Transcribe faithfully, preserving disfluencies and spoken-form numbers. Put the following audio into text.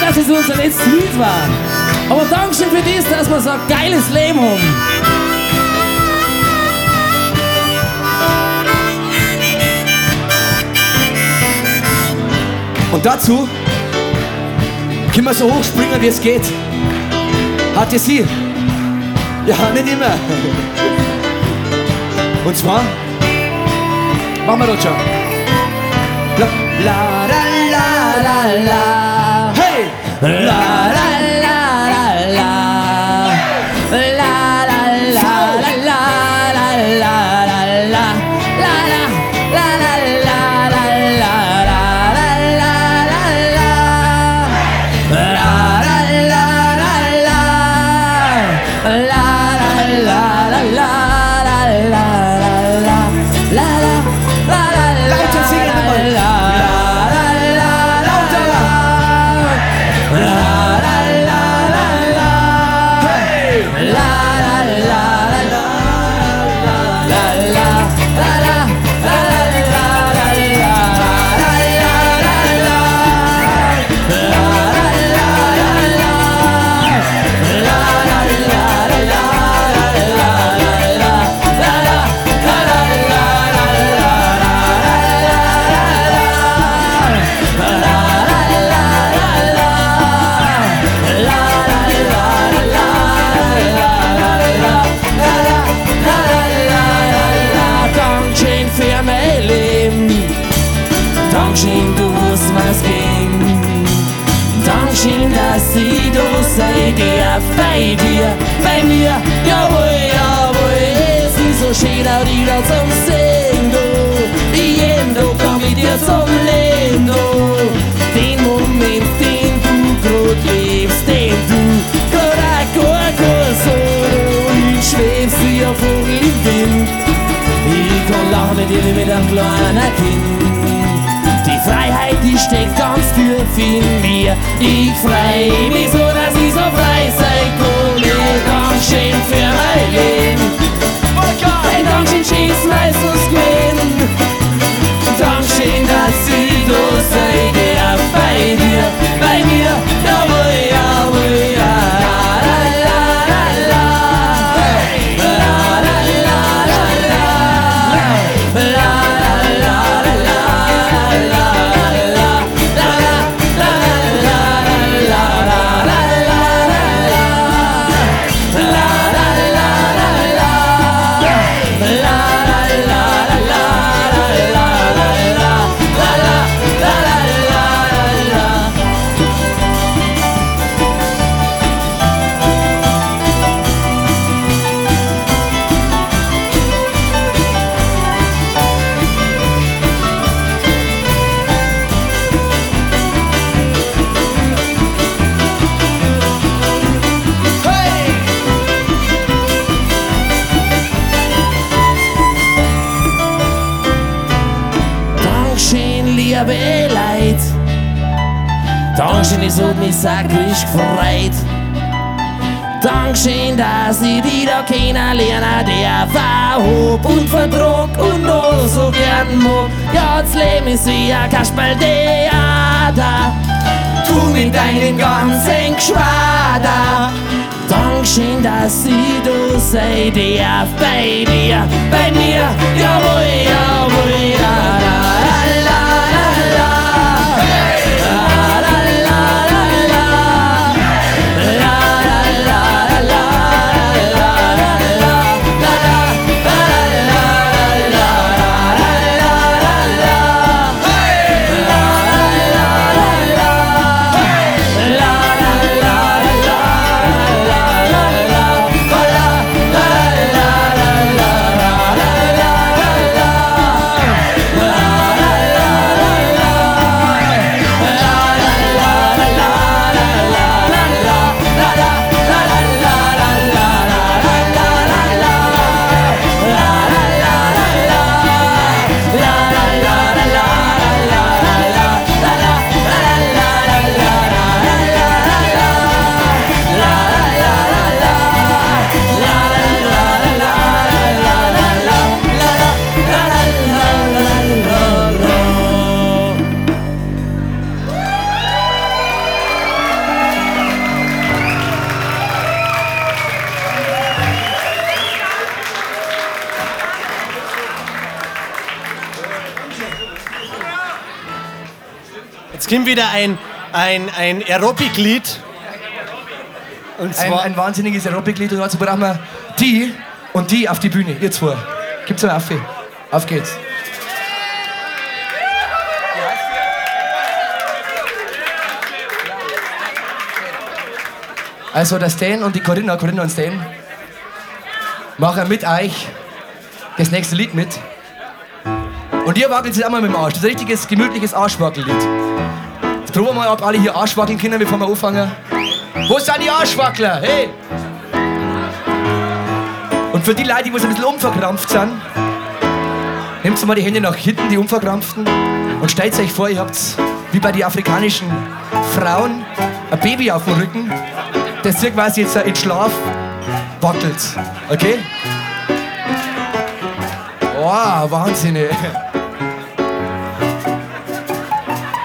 dass es unser letztes Lied war. Aber Dankeschön für das, dass wir so ein geiles Leben haben. Und dazu können wir so hoch springen, wie es geht. Hat ihr sie? Ja, nicht immer. Und zwar machen wir das schon. La la la la la. Hey! La la la la la. La la la la la la la. Dankeschön, du wusst, was ging. Dankeschön, dass ich da sei, der bei dir, bei mir. Jawohl, jawohl, es ist so schön, auch die da zum Singen, du. Jeden Tag komm ich dir zum Leben, du. Den Moment, den du grad lebst, den du grad auch gar so. Ich schwebst wie ein Vogel im Wind. Ich kann lachen mit dir wie mit einem kleinen Kind. Die Freiheit, die steckt ganz tief in mir. Ich freu mich so, dass ich so frei sein kann. Dankeschön für mein Leben. Ein Dankeschön schießt meistens gewinnen. Dankeschön, dass ich da sei, der bei dir, bei mir. Jawohl, jawohl, ja. Liebe Leid, Dankeschön, es hat mich sakrisch gefreut. Dankeschön, dass ich dich da kennenlernen darf, hab und vertrag und noch so gern mag. Ja, das Leben ist wie ein Kasperltheater, du mit deinem ganzen Geschwader. Dankeschön, dass ich da sei darf, bei dir, bei mir, jawohl, jawohl, ja, la, la, la, la. La Jetzt kommt wieder ein, ein, ein Aerobic-Lied. Und Ein, zwar... ein wahnsinniges Aerobic-Lied und dazu brauchen wir die und die auf die Bühne, ihr zwei. Gibt's mal auf. Auf geht's. Also der Stan und die Corinna, Corinna und Stan, machen mit euch das nächste Lied mit. Und ihr wackelt jetzt einmal mit dem Arsch. Das ist ein richtiges, gemütliches Arschwackellied. Jetzt probieren wir mal, ob alle hier Arschwackeln können, bevor wir anfangen. Wo sind die Arschwackler? Hey! Und für die Leute, die ein bisschen unverkrampft sind, nehmt mal die Hände nach hinten, die unverkrampften, und stellt euch vor, ihr habt wie bei den afrikanischen Frauen ein Baby auf dem Rücken, das hier quasi jetzt in Schlaf wackelt. Okay? Oh, Wahnsinn, ey.